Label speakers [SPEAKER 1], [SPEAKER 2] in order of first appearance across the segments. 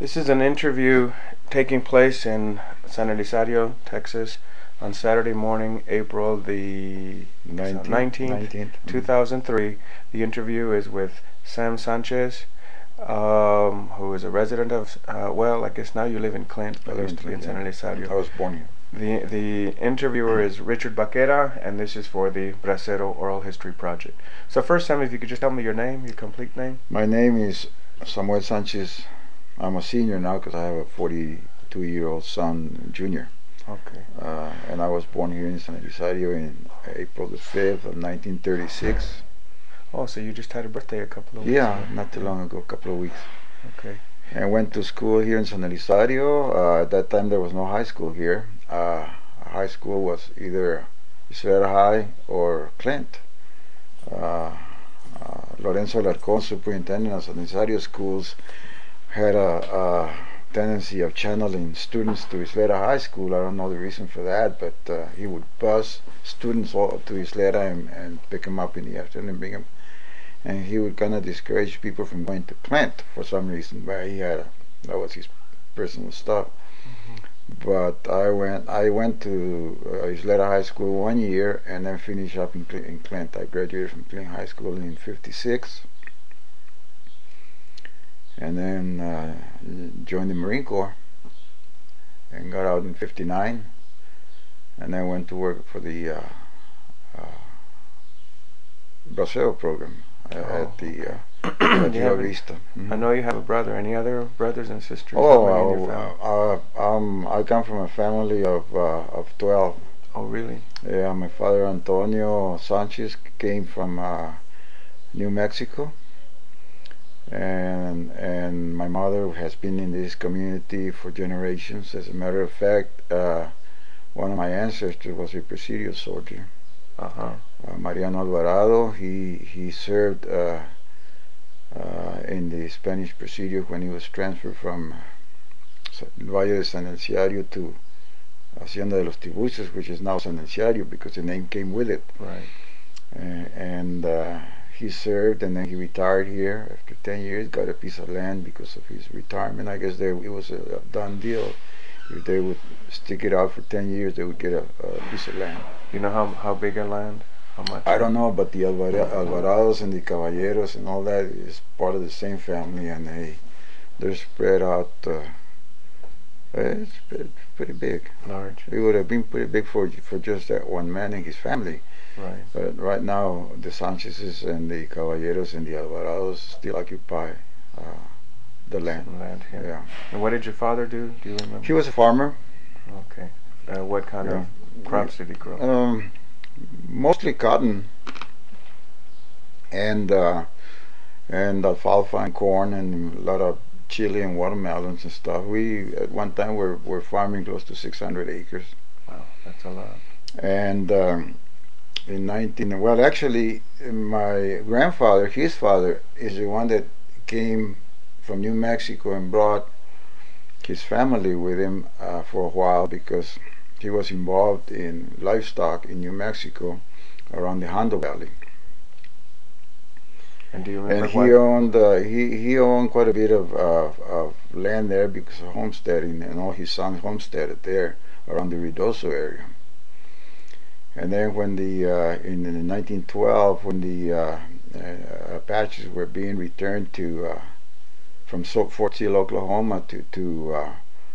[SPEAKER 1] This is an interview taking place in San Elizario, Texas, on Saturday morning, April the 19th, 2003. The interview is with Sam Sanchez, who is a resident of, well, I guess now you live in Clint, but used to be in San Elizario.
[SPEAKER 2] I was born here.
[SPEAKER 1] The interviewer is Richard Baquera, and this is for the Bracero Oral History Project. So first, Sam, if you could just tell me your name, your complete name.
[SPEAKER 2] My name is Samuel Sanchez. I'm a senior now because I have a 42-year-old son, junior.
[SPEAKER 1] Okay.
[SPEAKER 2] And I was born here in San Elizario in April the 5th of 1936.
[SPEAKER 1] Oh, so you just had a birthday a couple of weeks
[SPEAKER 2] ago?
[SPEAKER 1] ago.
[SPEAKER 2] Not too long ago, a couple of weeks.
[SPEAKER 1] Okay.
[SPEAKER 2] And went to school here in San Elizario. At that time there was no high school here. High school was either Isleta High or Clint. Lorenzo Alarcón, superintendent of San Elizario schools, had a tendency of channeling students to Isleta High School. I don't know the reason for that, but he would bus students all to Isleta and pick them up in the afternoon and bring them. And he would kind of discourage people from going to Clint for some reason, but that was his personal stuff. But I went to Isleta High School 1 year and then finished up in Clint. I graduated from Clint High School in '56. And then joined the Marine Corps and got out in '59, and then went to work for the Bracero program at the Rio Vista.
[SPEAKER 1] I know you have a brother. Any other brothers and sisters?
[SPEAKER 2] I come from a family of 12.
[SPEAKER 1] Oh, really?
[SPEAKER 2] Yeah, my father Antonio Sanchez came from New Mexico. And my mother has been in this community for generations. As a matter of fact, one of my ancestors was a Presidio soldier. Mariano Alvarado. He served in the Spanish Presidio when he was transferred from Valle de San Elizario to Hacienda de los Tibuches, which is now San Elizario because the name came with it.
[SPEAKER 1] Right.
[SPEAKER 2] And he served, and then he retired here after 10 years, got a piece of land because of his retirement. I guess it was a done deal. If they would stick it out for 10 years, they would get a piece of land.
[SPEAKER 1] You know how big a land? How much?
[SPEAKER 2] I don't know, but the Alvarados and the Caballeros and all that is part of the same family, and they're spread out. It's pretty big.
[SPEAKER 1] Large.
[SPEAKER 2] It would have been pretty big for just that one man and his family.
[SPEAKER 1] Right.
[SPEAKER 2] But right now, the Sanchez's and the Caballeros and the Alvarados still occupy the land.
[SPEAKER 1] Some land here.
[SPEAKER 2] Yeah.
[SPEAKER 1] And what did your father do? Do you remember?
[SPEAKER 2] He was a farmer.
[SPEAKER 1] Okay. What kind of crops did he grow?
[SPEAKER 2] Mostly cotton and alfalfa and corn and a lot of chili and watermelons and stuff. We at one time were farming close to 600 acres.
[SPEAKER 1] Wow, that's a lot.
[SPEAKER 2] And actually, my grandfather, his father, is the one that came from New Mexico and brought his family with him for a while because he was involved in livestock in New Mexico around the Hondo Valley.
[SPEAKER 1] And do you remember?
[SPEAKER 2] And he owned quite a bit of land there because of homesteading, and all his sons homesteaded there around the Ruidoso area. And then when in 1912, when the Apaches were being returned from Fort Sill, Oklahoma, to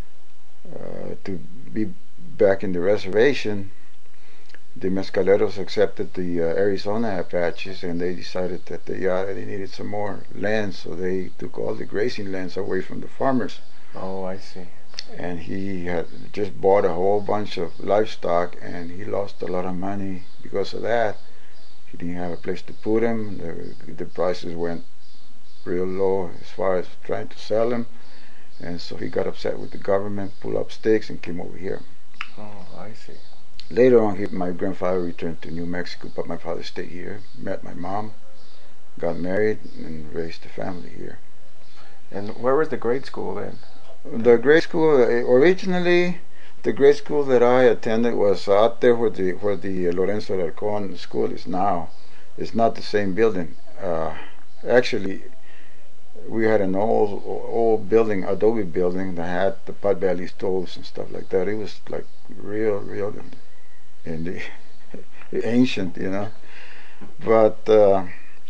[SPEAKER 2] be back in the reservation, the Mescaleros accepted the Arizona Apaches, and they decided that they needed some more land, so they took all the grazing lands away from the farmers.
[SPEAKER 1] Oh, I see.
[SPEAKER 2] And he had just bought a whole bunch of livestock, and he lost a lot of money because of that. He didn't have a place to put them. The prices went real low as far as trying to sell them, and so he got upset with the government, pulled up stakes, and came over here.
[SPEAKER 1] Oh, I see.
[SPEAKER 2] Later on, my grandfather returned to New Mexico, but my father stayed here, met my mom, got married, and raised the family here.
[SPEAKER 1] And where was the grade school then?
[SPEAKER 2] The grade school, originally, the grade school that I attended was out there where the Lorenzo Alarcón school is now. It's not the same building. Actually, we had an old building, adobe building that had the potbelly stoves and stuff like that. It was like real in the ancient, you know. But the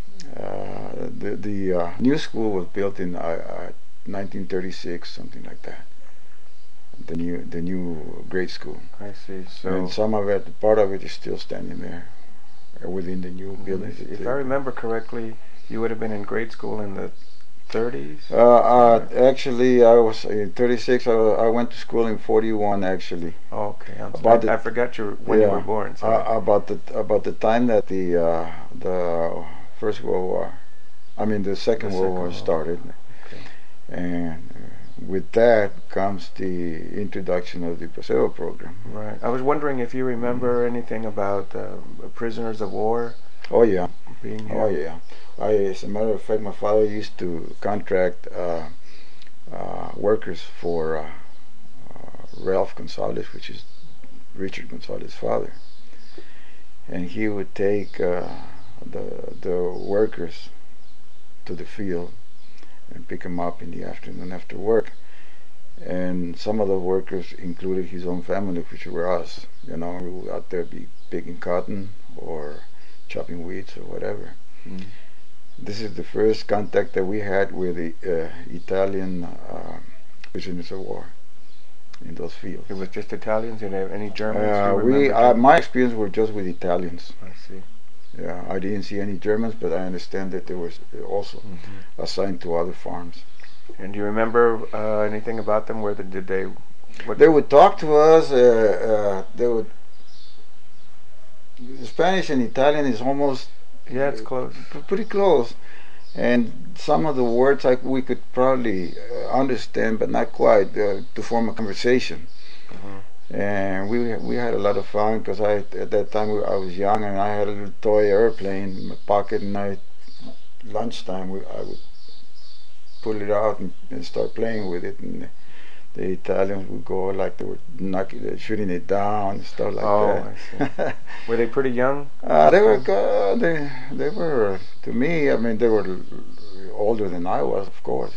[SPEAKER 2] new school was built in 1936, something like that. The new grade school.
[SPEAKER 1] I see. So,
[SPEAKER 2] and some of it, part of it, is still standing there within the new building.
[SPEAKER 1] If I remember correctly, you would have been in grade school in the 30s?
[SPEAKER 2] Actually, I was in 36. I went to school in 41. Actually.
[SPEAKER 1] Oh, okay.
[SPEAKER 2] I
[SPEAKER 1] forgot when you were born.
[SPEAKER 2] About the time that the First World War, the Second World War started,
[SPEAKER 1] okay.
[SPEAKER 2] And with that comes the introduction of the Paseo program.
[SPEAKER 1] Right. I was wondering if you remember anything about prisoners of war.
[SPEAKER 2] Oh yeah.
[SPEAKER 1] Being here.
[SPEAKER 2] Oh yeah. As a matter of fact, my father used to contract workers for Ralph Gonzalez, which is Richard Gonzalez's father, and he would take the workers to the field and pick them up in the afternoon after work. And some of the workers included his own family, which were us. You know, we would out there be picking cotton or chopping weeds or whatever.
[SPEAKER 1] Mm.
[SPEAKER 2] This is the first contact that we had with the Italian prisoners of war in those fields.
[SPEAKER 1] It was just Italians, and any Germans?
[SPEAKER 2] My experience were just with Italians.
[SPEAKER 1] I see.
[SPEAKER 2] Yeah, I didn't see any Germans, but I understand that they were also assigned to other farms.
[SPEAKER 1] And do you remember anything about them? They
[SPEAKER 2] would talk to us. They would. Spanish and Italian is almost.
[SPEAKER 1] Yeah, it's close.
[SPEAKER 2] Pretty close, and some of the words we could probably understand, but not quite, to form a conversation. And we had a lot of fun because at that time I was young and I had a little toy airplane in my pocket, and lunchtime I would pull it out and start playing with it, and the Italians would go like they were shooting it down and stuff like that.
[SPEAKER 1] Oh, I see. Were they pretty young?
[SPEAKER 2] They were good. They were, to me, they were older than I was, of course,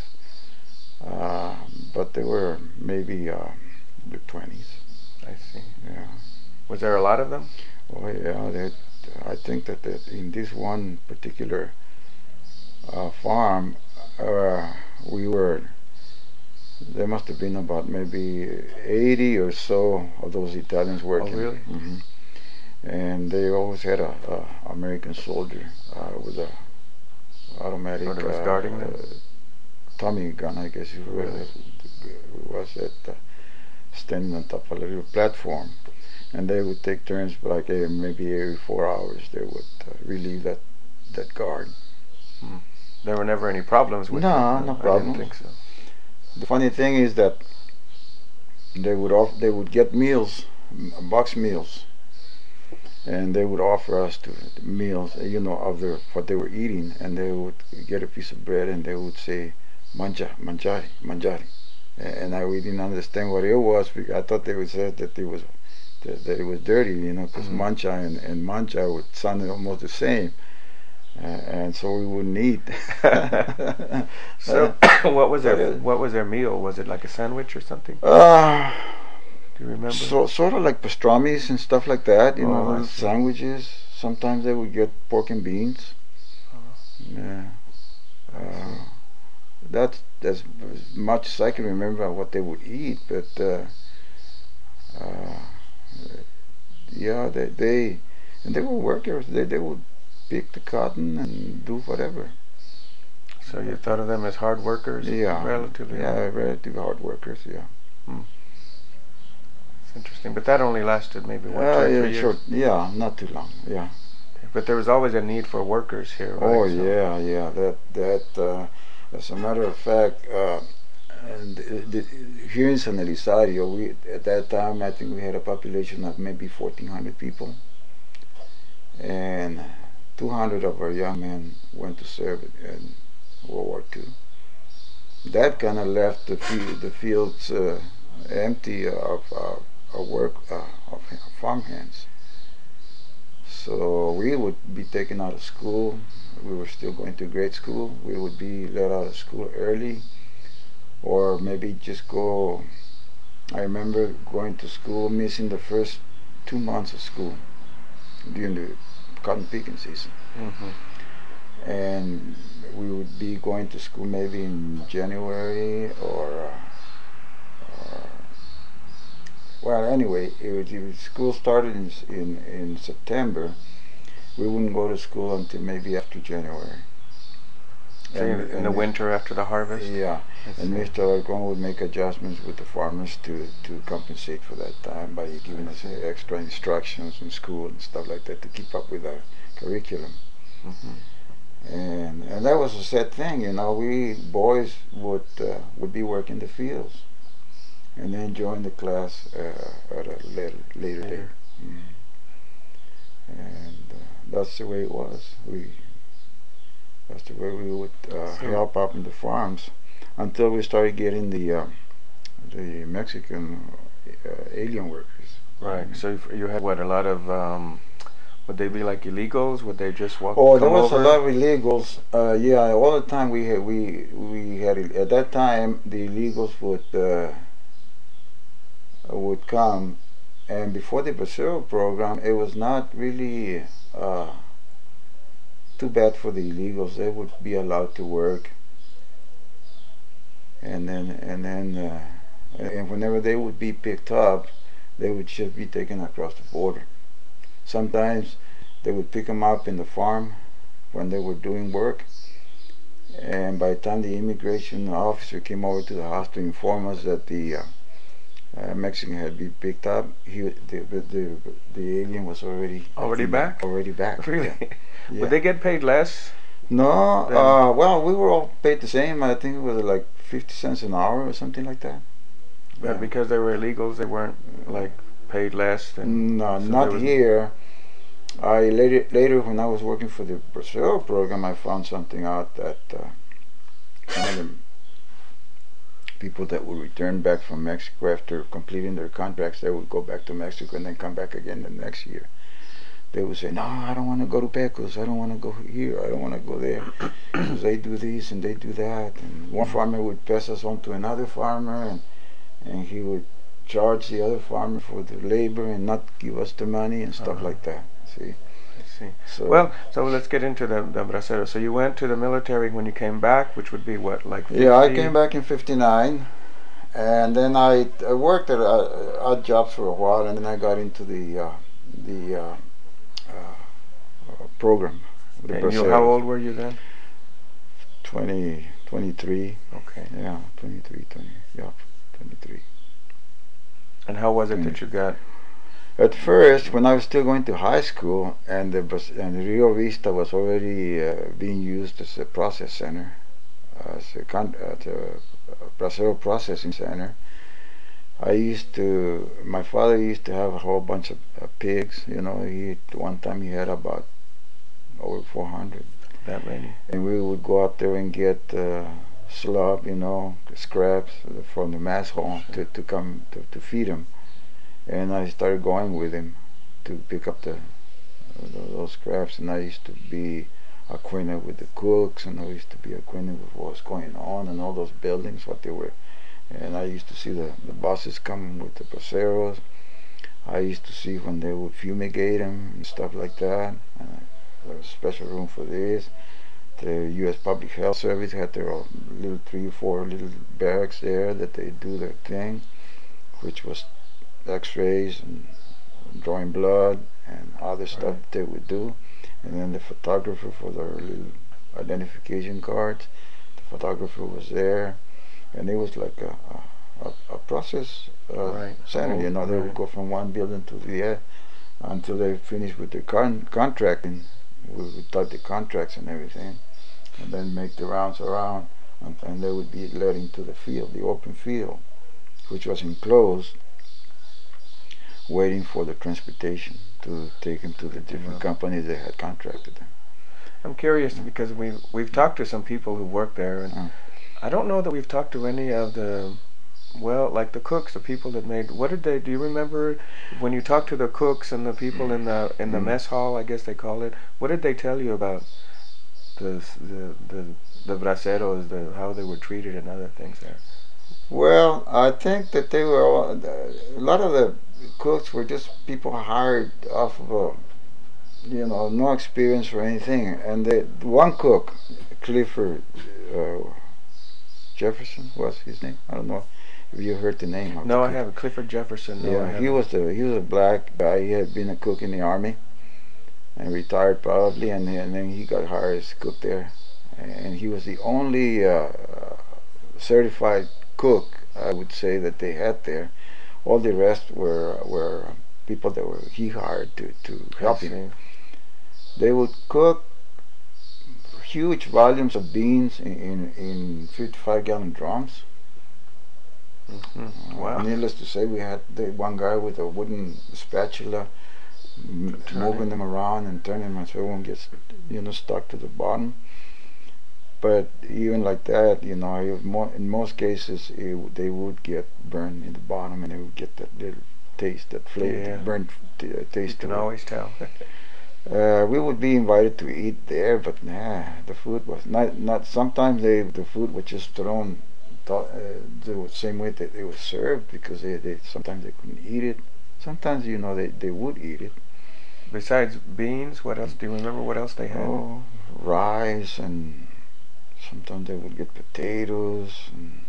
[SPEAKER 2] but they were maybe their 20s.
[SPEAKER 1] I see.
[SPEAKER 2] Yeah.
[SPEAKER 1] Was there a lot of them?
[SPEAKER 2] Oh yeah. I think that in this one particular farm, there must have been about maybe 80 or so of those Italians working.
[SPEAKER 1] Oh, really?
[SPEAKER 2] Mm-hmm. And they always had a American soldier with a automatic
[SPEAKER 1] sort of was guarding them?
[SPEAKER 2] Tommy gun, I guess you
[SPEAKER 1] really?
[SPEAKER 2] Was at standing on top of a little platform, and they would take turns, like maybe every 4 hours they would relieve that guard.
[SPEAKER 1] There were never any problems with
[SPEAKER 2] them? No problems.
[SPEAKER 1] I didn't think so.
[SPEAKER 2] The funny thing is that they would get meals, box meals, and they would offer us meals, of what they were eating, and they would get a piece of bread and they would say, mangiare. And we didn't understand what it was, because I thought they would say that it was dirty, because mancha and mancha would sound almost the same. And so we wouldn't eat.
[SPEAKER 1] So, what was their meal? Was it like a sandwich or something? Do you remember?
[SPEAKER 2] Sort of like pastrami's and stuff like that. Little sandwiches. Sometimes they would get pork and beans. Yeah. That's as much as I can remember what they would eat. But yeah, they were workers. They would pick the cotton and do whatever.
[SPEAKER 1] So you thought of them as hard workers?
[SPEAKER 2] Yeah.
[SPEAKER 1] Relatively hard
[SPEAKER 2] workers, yeah.
[SPEAKER 1] It's interesting. But that only lasted maybe 2 or 3 years?
[SPEAKER 2] Short. Yeah, not too long, yeah.
[SPEAKER 1] Okay. But there was always a need for workers here, right?
[SPEAKER 2] Oh, yeah. That as a matter of fact, here in San Elizario, at that time, I think we had a population of maybe 1,400 people. And 200 of our young men went to serve in World War II. That kind of left the fields empty of work of farm hands. So we would be taken out of school we were still going to grade school, we would be let out of school early, or maybe just go. I remember going to school, missing the first 2 months of school during the cotton picking season.
[SPEAKER 1] Mm-hmm.
[SPEAKER 2] And we would be going to school maybe in January or well, anyway, if school started in September, we wouldn't go to school until maybe after January.
[SPEAKER 1] So in the winter after the harvest?
[SPEAKER 2] Yeah, and Mr. Alarcon would make adjustments with the farmers to compensate for that time by giving us extra instructions in school and stuff like that to keep up with our curriculum.
[SPEAKER 1] Mm-hmm.
[SPEAKER 2] And that was a sad thing, you know. We boys would be working the fields and then join the class at a later date. Mm-hmm. And that's the way it was. That's the way we would help out in the farms until we started getting the Mexican alien workers.
[SPEAKER 1] Right. Mm-hmm. So you had what, a lot of would they be like illegals? Would they just walk?
[SPEAKER 2] Oh, there was a lot of illegals. Yeah, all the time we had at that time the illegals would come, and before the Bracero program, it was not really too bad for the illegals. They would be allowed to work, and whenever they would be picked up, they would just be taken across the border. Sometimes they would pick them up in the farm when they were doing work, and by the time the immigration officer came over to the house to inform us that the Mexican had been picked up, the alien was already
[SPEAKER 1] back.
[SPEAKER 2] Already back.
[SPEAKER 1] Really?
[SPEAKER 2] Yeah.
[SPEAKER 1] Would they get paid less?
[SPEAKER 2] No. Well, we were all paid the same. I think it was like 50 cents an hour or something like that.
[SPEAKER 1] But because they were illegals, they weren't like paid less than.
[SPEAKER 2] No, so not here. I later when I was working for the Bracero program, I found something out that some of the people that would return back from Mexico after completing their contracts, they would go back to Mexico and then come back again the next year. They would say, "No, I don't want to go to Pecos. I don't want to go here. I don't want to go there because they do this and they do that." And one farmer would pass us on to another farmer, and he would charge the other farmer for the labor and not give us the money and stuff like that. See.
[SPEAKER 1] I see. So let's get into the Bracero. So you went to the military when you came back, which would be what, like 50?
[SPEAKER 2] Yeah, I came back in '59, and then I worked at odd jobs for a while, and then I got into the program.
[SPEAKER 1] And how old were you then?
[SPEAKER 2] 23.
[SPEAKER 1] Okay.
[SPEAKER 2] Yeah, 23.
[SPEAKER 1] And how was it that you got?
[SPEAKER 2] At first, when I was still going to high school, and Rio Vista was already being used as a process center, as a Bracero processing center, my father used to have a whole bunch of pigs. You know, one time he had about over 400.
[SPEAKER 1] That many.
[SPEAKER 2] And we would go out there and get slop, you know, scraps from the mess hall to come to feed them. And I started going with him to pick up those scraps, and I used to be acquainted with the cooks, and I used to be acquainted with what was going on and all those buildings, what they were. And I used to see the buses coming with the Braceros. I used to see when they would fumigate them and stuff like that. There was a special room for this. The U.S. Public Health Service had their little 3 or 4 little barracks there that they do their thing, which was X-rays and drawing blood and other stuff that they would do. And then the photographer for their little identification cards. The photographer was there, and it was like a process center. You know, they would go from one building to the other until they finished with their contracting. We would type the contracts and everything, and then make the rounds around, and they would be led into the field, the open field, which was enclosed, waiting for the transportation to take them to the different companies that had contracted them.
[SPEAKER 1] I'm curious because we've talked to some people who work there, and I don't know that we've talked to any of the, like the cooks, the people that made. What did they? Do you remember when you talked to the cooks and the people in the mess hall? I guess they call it. What did they tell you about the braceros, how they were treated and other things there?
[SPEAKER 2] Well, I think that they were all, a lot of the cooks were just people hired off of no experience or anything. And one cook, Clifford Jefferson was his name. I don't know if you heard the name.
[SPEAKER 1] No, I haven't. Clifford Jefferson. No,
[SPEAKER 2] yeah, he was a black guy. He had been a cook in the army and retired probably, and then he got hired as cook there, and he was the only certified cook, I would say, that they had there. All the rest were people that he hired to help him. They would cook huge volumes of beans in 55-gallon drums.
[SPEAKER 1] Mm-hmm. Wow.
[SPEAKER 2] Needless to say, we had one guy with a wooden spatula moving them around and turning them so it won't get stuck to the bottom. But even like that, in most cases they would get burned in the bottom, and they would get that little taste, that flavor, burnt taste.
[SPEAKER 1] You can always tell.
[SPEAKER 2] We would be invited to eat there, but the food was not. Sometimes the food was just thrown the same way that it was served, because sometimes they couldn't eat it. Sometimes they would eat it.
[SPEAKER 1] Besides beans, what else? Do you remember what else they had?
[SPEAKER 2] Oh, rice, and sometimes they would get potatoes, and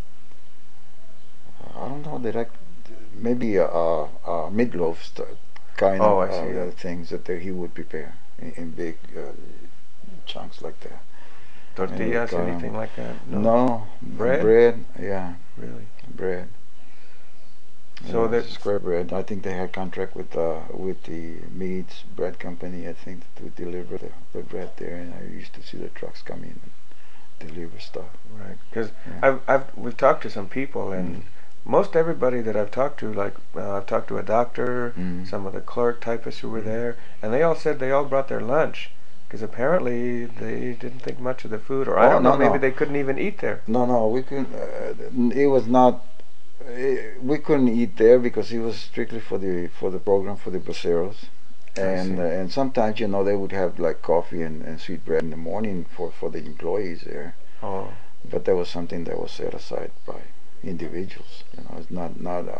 [SPEAKER 2] I don't know, maybe meatloaf kind of things that he would prepare in big chunks like that.
[SPEAKER 1] Tortillas, anything like that?
[SPEAKER 2] No. Bread, yeah.
[SPEAKER 1] Really?
[SPEAKER 2] Bread.
[SPEAKER 1] So that
[SPEAKER 2] square bread. I think they had contract with the Meats Bread Company, I think, to deliver the bread there, and I used to see the trucks come in and deliver stuff.
[SPEAKER 1] Right, because we've talked to some people, and most everybody that I've talked to, like I've talked to a doctor, some of the clerk typists who were there, and they all said they all brought their lunch, because apparently they didn't think much of the food, or I don't know, maybe they couldn't even eat there.
[SPEAKER 2] No, we couldn't. It was not. We couldn't eat there because it was strictly for the program for the braceros, and sometimes they would have like coffee and sweet bread in the morning for the employees there.
[SPEAKER 1] Oh.
[SPEAKER 2] But that was something that was set aside by individuals. It's not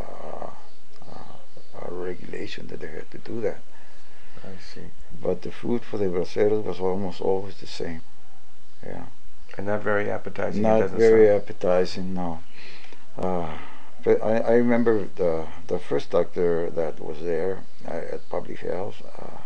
[SPEAKER 2] a regulation that they had to do that.
[SPEAKER 1] I see.
[SPEAKER 2] But the food for the braceros was almost always the same. Yeah.
[SPEAKER 1] And not very appetizing.
[SPEAKER 2] Not very appetizing, no. But I remember the first doctor that was there at Public Health.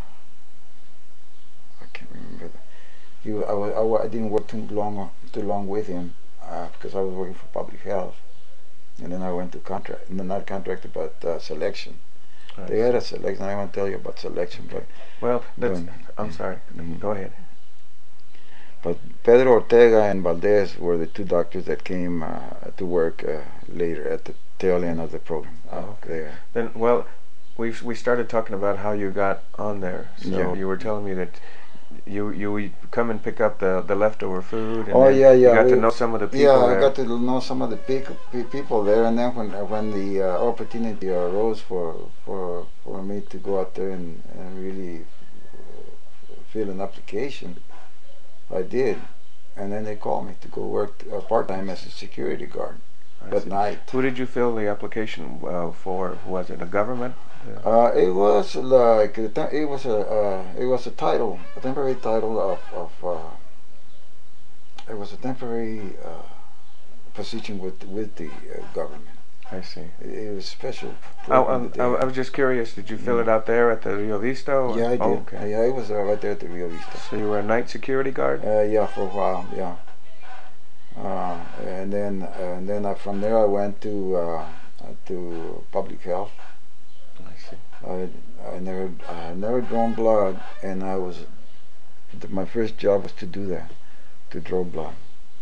[SPEAKER 2] I can't remember. I didn't work too long with him because I was working for Public Health, and then I went to contract. Not contracted, but selection. They had a selection. I won't tell you about selection, but
[SPEAKER 1] I'm sorry. Go ahead.
[SPEAKER 2] But Pedro Ortega and Valdez were the two doctors that came to work later at the tail end of the program. There.
[SPEAKER 1] Then, we started talking about how you got on there. So you were telling me that you would come and pick up the leftover food. And You got to know some of the people.
[SPEAKER 2] Yeah, I got to know some of the people there, and then when the opportunity arose for me to go out there and really fill an application, I did, and then they called me to go work part-time as a security guard at night.
[SPEAKER 1] Who did you fill the application for? Was it a government?
[SPEAKER 2] It was like it was a title, a temporary title of it was a temporary position with the government.
[SPEAKER 1] I see.
[SPEAKER 2] It was special.
[SPEAKER 1] I was just curious. Did you fill it out there at the Rio Vista? Or?
[SPEAKER 2] Yeah, I did. Okay. Yeah, it was right there at the Rio Vista.
[SPEAKER 1] So you were a night security guard?
[SPEAKER 2] Yeah, for a while. Yeah. And then from there I went to Public Health.
[SPEAKER 1] I see.
[SPEAKER 2] I never drawn blood, and my first job was to do that, to draw blood.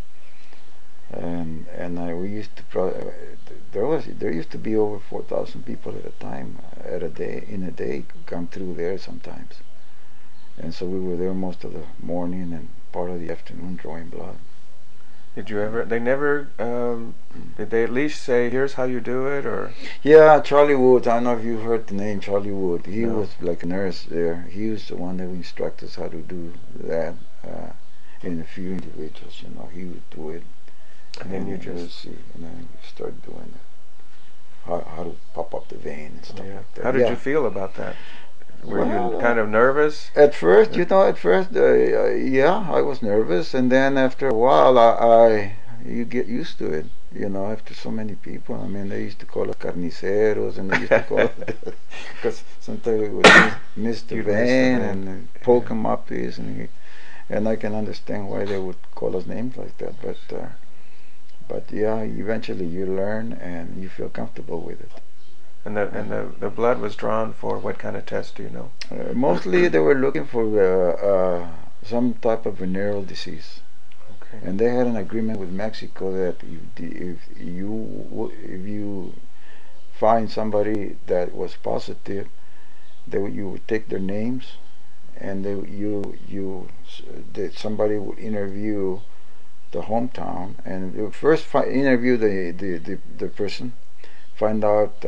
[SPEAKER 2] And we used to there used to be over 4,000 people at a time in a day come through there sometimes, and so we were there most of the morning and part of the afternoon drawing blood.
[SPEAKER 1] Did you ever? They never. Did they at least say, "Here's how you do it"? Or
[SPEAKER 2] yeah, Charlie Wood. I don't know if you heard the name Charlie Wood. He was like a nurse there. He was the one that instructed us how to do that. in a few individuals. He would do it,
[SPEAKER 1] and then you just
[SPEAKER 2] see, and then we start doing it. How to pop up the vein and stuff like that.
[SPEAKER 1] How did you feel about that? Were you kind of nervous?
[SPEAKER 2] At first, yeah, I was nervous, and then after a while, you get used to it. After so many people. I mean, they used to call us carniceros, and they used to call us because sometimes we would miss the vein and poke them up this, and I can understand why they would call us names like that. But yeah, eventually you learn and you feel comfortable with it.
[SPEAKER 1] And the blood was drawn for what kind of test, do you know?
[SPEAKER 2] Mostly they were looking for some type of venereal disease.
[SPEAKER 1] Okay.
[SPEAKER 2] And they had an agreement with Mexico that if you find somebody that was positive, you would take their names, and somebody would interview the hometown, and they would first interview the person, find out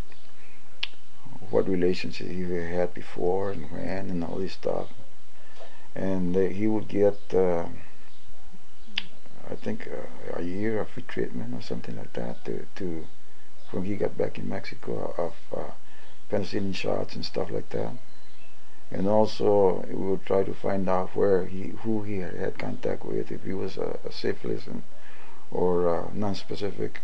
[SPEAKER 2] what relationship he had before and when and all this stuff, and he would get I think a year of free treatment or something like that to when he got back in Mexico, of penicillin shots and stuff like that. And also we would try to find out who he had contact with, if he was a syphilis or non-specific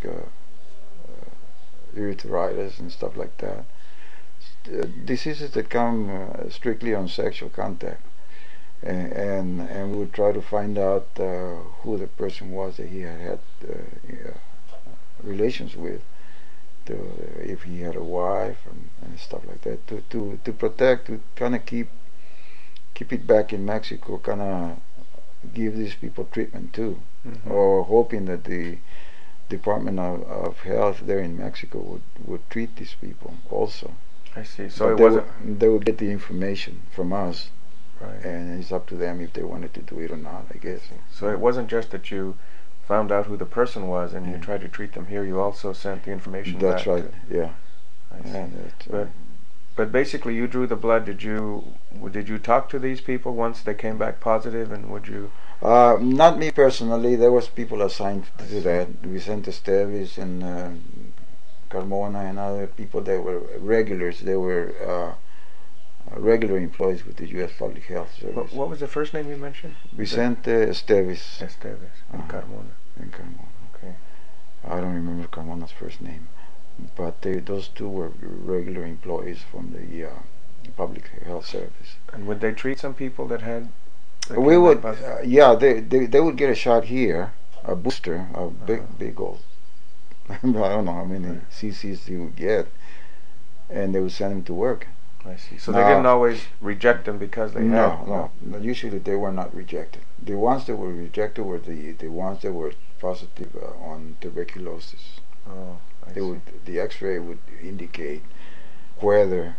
[SPEAKER 2] urethritis and stuff like that. Diseases that come strictly on sexual contact, and we would try to find out who the person was that he had relations with, if he had a wife and stuff like that, to protect, to kind of keep it back in Mexico, kind of give these people treatment too, or hoping that the Department of Health there in Mexico would treat these people also.
[SPEAKER 1] I see. So
[SPEAKER 2] they would get the information from us,
[SPEAKER 1] right,
[SPEAKER 2] and it's up to them if they wanted to do it or not, I guess.
[SPEAKER 1] So it wasn't just that you found out who the person was and you tried to treat them here. You also sent the information
[SPEAKER 2] That's
[SPEAKER 1] back.
[SPEAKER 2] right. Yeah.
[SPEAKER 1] I see. But basically, you drew the blood. Did you talk to these people once they came back positive, and would you?
[SPEAKER 2] Not me personally. There was people assigned to that. Vicente Esteves and Carmona and other people that were regulars. They were regular employees with the U.S. Public Health Service.
[SPEAKER 1] What was the first name you mentioned?
[SPEAKER 2] Vicente Esteves.
[SPEAKER 1] Esteves and Carmona.
[SPEAKER 2] And Carmona.
[SPEAKER 1] Okay.
[SPEAKER 2] I don't remember Carmona's first name, but those two were regular employees from the Public Health Service.
[SPEAKER 1] And would they treat some people that had?
[SPEAKER 2] We would, yeah. They would get a shot here, a booster, a big old. I don't know how many cc's they would get, and they would send them to work.
[SPEAKER 1] I see. So they didn't always reject them because they had.
[SPEAKER 2] No. Usually they were not rejected. The ones that were rejected were the ones that were positive on tuberculosis.
[SPEAKER 1] Oh, I see.
[SPEAKER 2] The X-ray would indicate whether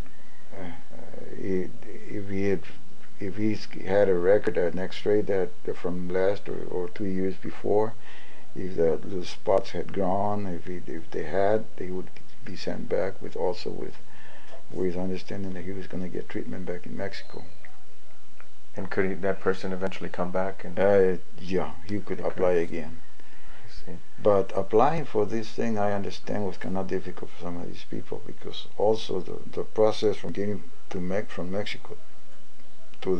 [SPEAKER 2] if he's had a record, an X-ray that from last or 2 years before, if the little spots had grown, if they had, they would be sent back with understanding that he was going to get treatment back in Mexico.
[SPEAKER 1] And could that person eventually come back?
[SPEAKER 2] Yeah, he could apply again.
[SPEAKER 1] I see.
[SPEAKER 2] But applying for this thing, I understand, was kind of difficult for some of these people, because also the process from getting from Mexico to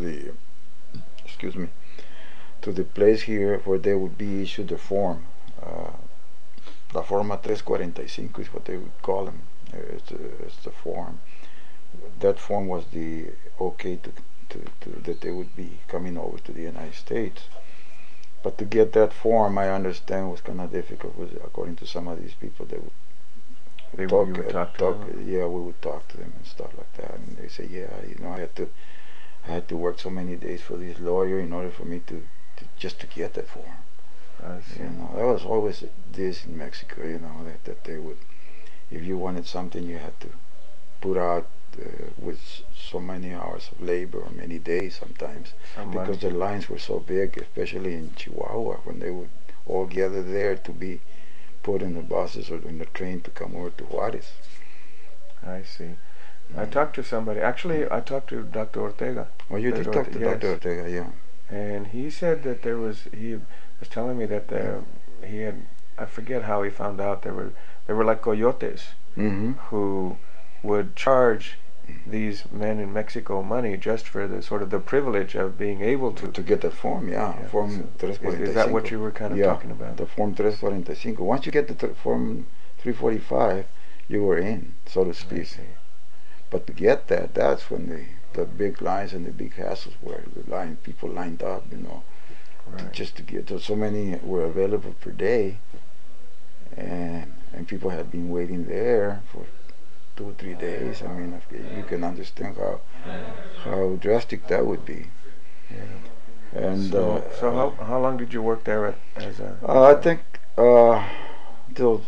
[SPEAKER 2] the place here where they would be issued the form, La Forma 345 is what they would call them. It's the form. That form was the okay to that they would be coming over to the United States. But to get that form, I understand, was kind of difficult. According to some of these people, we would talk to them and stuff like that. And they say, I had to work so many days for this lawyer in order for me to get that form.
[SPEAKER 1] I see.
[SPEAKER 2] There was always this in Mexico, that they would, if you wanted something, you had to put out with so many hours of labor, or many days sometimes, because the lines were so big, especially in Chihuahua, when they would all gather there to be put in the buses or in the train to come over to Juarez.
[SPEAKER 1] I see. I talked to somebody. Actually, I talked to Dr. Ortega.
[SPEAKER 2] Oh, you did talk to Dr. Ortega, yeah.
[SPEAKER 1] And he said that he was telling me that he had, I forget how he found out, there were like coyotes who would charge these men in Mexico money just for the sort of the privilege of being able to
[SPEAKER 2] get the form, Form 345.
[SPEAKER 1] Is that what you were kind of talking about?
[SPEAKER 2] The Form 345. Once you get the Form 345, you were in, so to speak. But to get that, that's when the big lines and the big hassles were. People lined up, just to get to. So many were available per day, and people had been waiting there for 2 or 3 days. I mean, you can understand how drastic that would be.
[SPEAKER 1] Yeah.
[SPEAKER 2] And
[SPEAKER 1] so how long did you work there as a?
[SPEAKER 2] I think until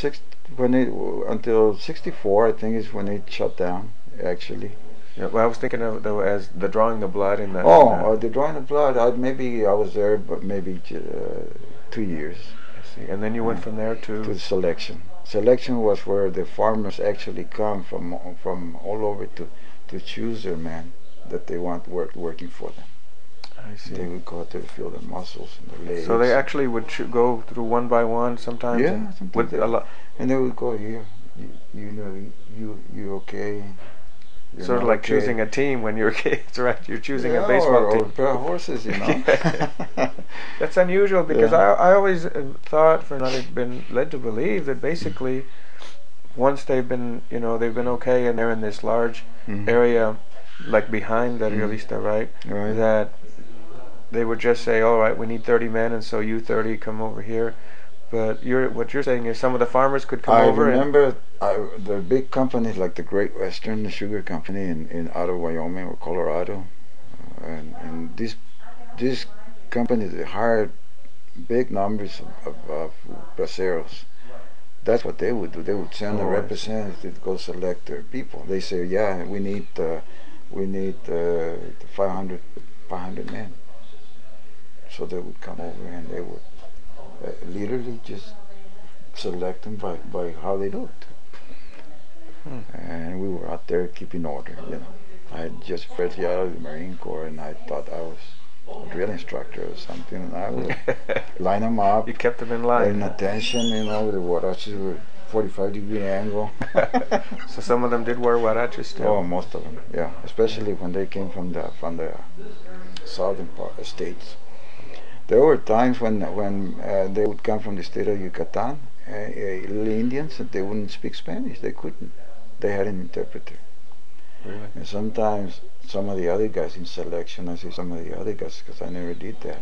[SPEAKER 2] 64. I think is when it shut down. Actually.
[SPEAKER 1] Yeah, well, I was thinking of though as the drawing of blood in that.
[SPEAKER 2] The drawing of blood. I was there, but maybe 2 years.
[SPEAKER 1] I see. And then you went from there to
[SPEAKER 2] the selection. Selection was where the farmers actually come from all over to choose their men that they want working for them.
[SPEAKER 1] I see.
[SPEAKER 2] They would go out there to feel the muscles and the legs.
[SPEAKER 1] So they actually would go through one by one sometimes.
[SPEAKER 2] Yeah, sometimes. And they would go here. You okay? You're
[SPEAKER 1] sort of like okay. Choosing a team when you're kids, right? You're choosing a baseball team.
[SPEAKER 2] Or a pair of horses,
[SPEAKER 1] That's unusual because I always thought, I've been led to believe that basically once they've been okay and they're in this large area like behind the Revista, right? That they would just say, all right, we need 30 men, and so you 30 come over here. But what you're saying is some of the farmers could come over.
[SPEAKER 2] I remember the big companies like the Great Western, the sugar company in out of Wyoming or Colorado, and these companies, they hired big numbers of braceros. That's what they would do. They would send a representative to go select their people. They say, yeah, we need 500 men. So they would come over and they would literally just select them by how they looked. And we were out there keeping order, I had just freshly out of the Marine Corps, and I thought I was a drill instructor or something, and I would line them up.
[SPEAKER 1] You kept them in line.
[SPEAKER 2] In attention, with the huaraches were 45-degree angle.
[SPEAKER 1] So some of them did wear huaraches still?
[SPEAKER 2] Oh, most of them, yeah. Especially when they came from the southern states. There were times when they would come from the state of Yucatan, little Indians, and they wouldn't speak Spanish. They couldn't. They had an interpreter.
[SPEAKER 1] Really?
[SPEAKER 2] And sometimes some of the other guys in selection, I say some of the other guys because I never did that,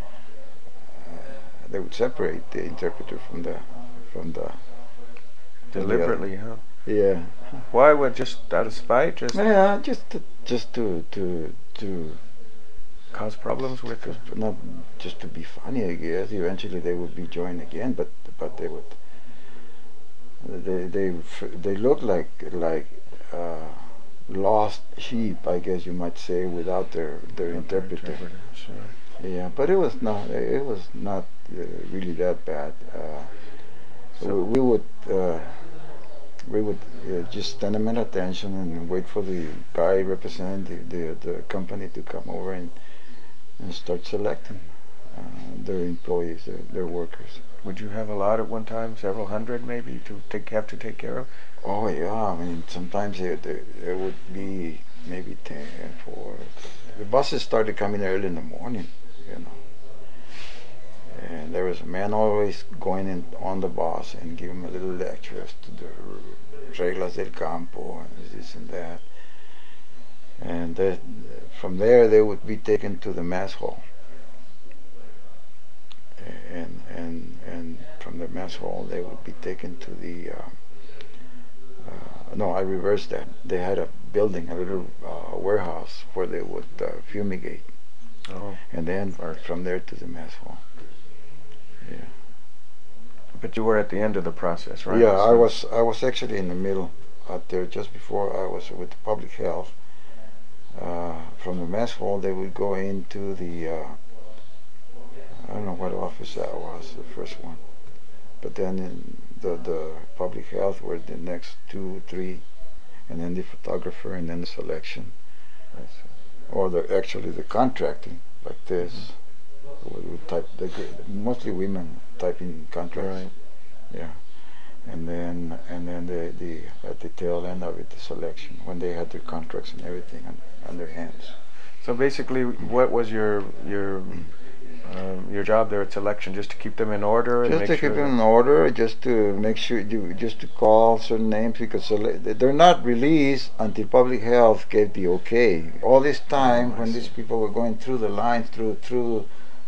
[SPEAKER 2] they would separate the interpreter from the
[SPEAKER 1] deliberately, huh?
[SPEAKER 2] Yeah.
[SPEAKER 1] Why? Would just out of spite?
[SPEAKER 2] Yeah, just to
[SPEAKER 1] cause problems with them?
[SPEAKER 2] Not just to be funny, I guess. Eventually they would be joined again, but they would. They look like lost sheep, I guess you might say, without their interpreter.
[SPEAKER 1] Sure.
[SPEAKER 2] Yeah, but it was not really that bad. So we would just stand them at attention and wait for the guy representing the company to come over and start selecting their employees, their workers.
[SPEAKER 1] Would you have a lot at one time, several hundred maybe, have to take care of?
[SPEAKER 2] Oh yeah, I mean sometimes there would be maybe 10 for the buses started coming early in the morning, and there was a man always going in on the bus and giving a little lecture as to the reglas del campo and this and that. And from there they would be taken to the mess hall, and from the mess hall they would be taken to the no, I reversed that. They had a building, a little warehouse where they would fumigate, and then from there to the mess hall. Yeah.
[SPEAKER 1] But you were at the end of the process, right?
[SPEAKER 2] Yeah, I was actually in the middle out there just before I was with public health. From the mess hall, they would go into the, I don't know what office that was, the first one. But then in the public health were the next 2, 3, and then the photographer, and then the selection. Or actually the contracting. like this. We type mostly women typing contracts.
[SPEAKER 1] Right.
[SPEAKER 2] Yeah. And then the at the tail end of it, the selection, when they had their contracts and everything on their hands.
[SPEAKER 1] So basically, what was your job there at selection? Just to keep them in order and
[SPEAKER 2] Just
[SPEAKER 1] make
[SPEAKER 2] to
[SPEAKER 1] sure
[SPEAKER 2] keep them in order, just to make sure, just to call certain names, because they're not released until public health gave the okay. All this time, when these people were going through the lines, through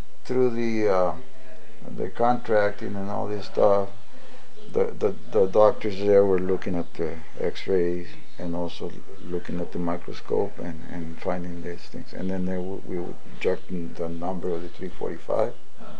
[SPEAKER 2] the contracting and all this stuff, the doctors there were looking at the X-rays and also looking at the microscope and finding these things. And then we would jot the number of the 345.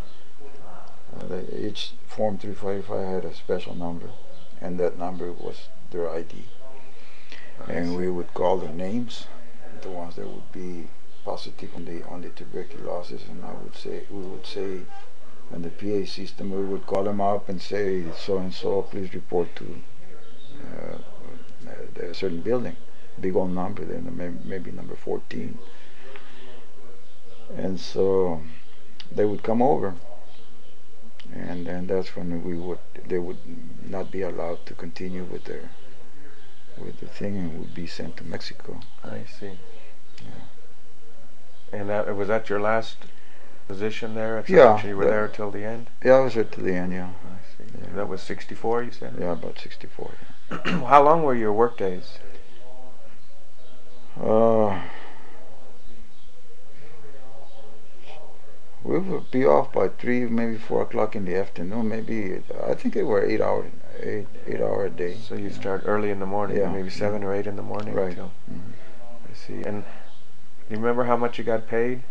[SPEAKER 2] Each form 345 had a special number, and that number was their ID. And we would call their names, the ones that would be positive on the tuberculosis, and we would say on the PA system, we would call them up and say, so and so, please report to a certain building, big old number there, maybe number 14. And so they would come over, and then that's when they would not be allowed to continue with the thing, and would be sent to Mexico.
[SPEAKER 1] I see.
[SPEAKER 2] Yeah.
[SPEAKER 1] And was that your last position there at
[SPEAKER 2] Yeah.
[SPEAKER 1] selection? You were there till the end?
[SPEAKER 2] Yeah, I was there till the end, yeah.
[SPEAKER 1] I see. Yeah. That was 64, you said?
[SPEAKER 2] Yeah, about 64, yeah.
[SPEAKER 1] How long were your work days?
[SPEAKER 2] We would be off by 3, maybe 4 o'clock in the afternoon. Maybe I think they were 8 hour a day.
[SPEAKER 1] So you start early in the morning,
[SPEAKER 2] yeah.
[SPEAKER 1] Maybe 7 or 8 in the morning.
[SPEAKER 2] Right.
[SPEAKER 1] Till,
[SPEAKER 2] Mm-hmm.
[SPEAKER 1] I see. And you remember how much you got paid?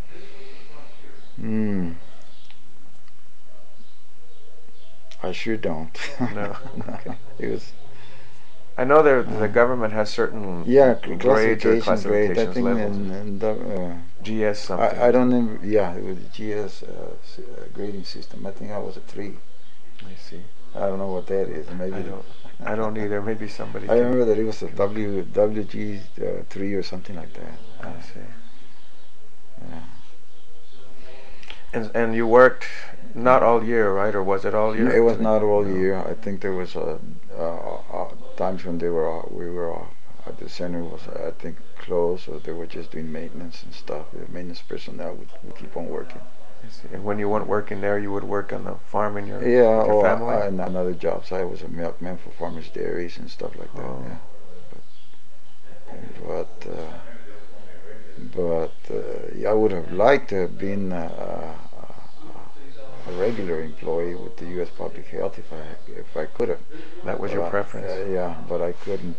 [SPEAKER 2] I sure don't.
[SPEAKER 1] No. Okay.
[SPEAKER 2] It was.
[SPEAKER 1] I know the government has certain grades or classifications,
[SPEAKER 2] I think
[SPEAKER 1] levels. GS something.
[SPEAKER 2] I don't remember. Yeah, it was a GS grading system. I think I was a 3.
[SPEAKER 1] I see.
[SPEAKER 2] I don't know what that is. Maybe
[SPEAKER 1] I don't either. Maybe somebody.
[SPEAKER 2] I remember that it was a WG 3 or something like that.
[SPEAKER 1] I see.
[SPEAKER 2] Yeah.
[SPEAKER 1] And you worked not all year, right? Or was it all year?
[SPEAKER 2] It was not all year. I think there was times when we were off. The center was, I think, closed, or they were just doing maintenance and stuff. The maintenance personnel would keep on working.
[SPEAKER 1] I see. And when you weren't working there, you would work on the farm in your family?
[SPEAKER 2] And another job. So I was a milkman for Farmers Dairies and stuff like that.
[SPEAKER 1] Oh.
[SPEAKER 2] Yeah. But I would have liked to have been a regular employee with the U.S. Public Health if I could have.
[SPEAKER 1] That was your preference.
[SPEAKER 2] Yeah, but I couldn't.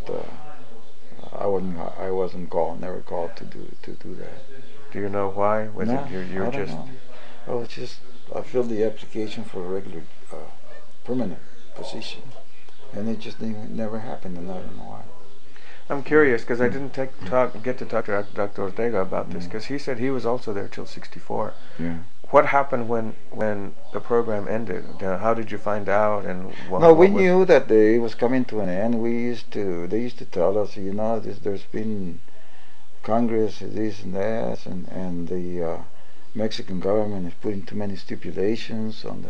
[SPEAKER 2] I wasn't called. Never called to do that.
[SPEAKER 1] Do you know why? Was
[SPEAKER 2] no,
[SPEAKER 1] it
[SPEAKER 2] I don't know. Oh, it's just I filled the application for a regular permanent position, and it just never happened, and I don't know why.
[SPEAKER 1] I'm curious because I didn't get to talk to Dr. Ortega about this, because he said he was also there till 64.
[SPEAKER 2] Yeah.
[SPEAKER 1] What happened when the program ended? How did you find out? And
[SPEAKER 2] we knew that it was coming to an end. They used to tell us, there's been Congress, this and that, and the Mexican government is putting too many stipulations on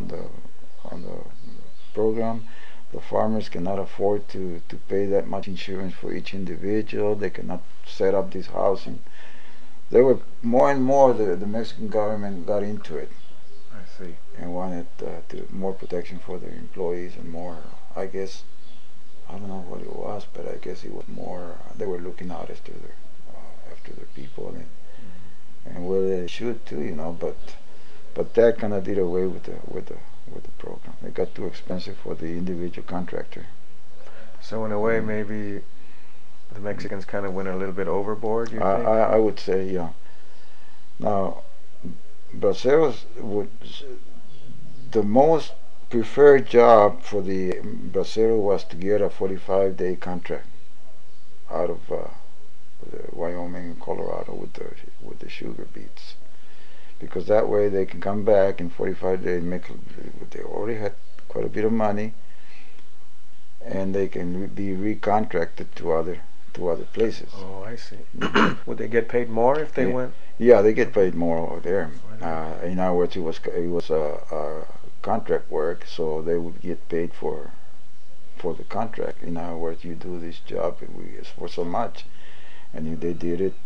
[SPEAKER 2] the program. The farmers cannot afford to pay that much insurance for each individual. They cannot set up this housing. There were more and more the Mexican government got into it.
[SPEAKER 1] I see.
[SPEAKER 2] And wanted more protection for their employees and more. I guess I don't know what it was, but I guess it was more. They were looking out after their people, and well, they should too, But that kind of did away with the program. It got too expensive for the individual contractor.
[SPEAKER 1] So in a way, maybe the Mexicans kind of went a little bit overboard, you think?
[SPEAKER 2] I would say, yeah. Now, Braceros the most preferred job for the Bracero was to get a 45-day contract out of Wyoming and Colorado with the sugar beets, because that way they can come back in 45 days, they already had quite a bit of money, and they can be recontracted to other places.
[SPEAKER 1] Oh, I see. Would they get paid more if they went?
[SPEAKER 2] Yeah, they get paid more over there. In other words, it was a contract work, so they would get paid for the contract. In other words, you do this job for so much, and if they did it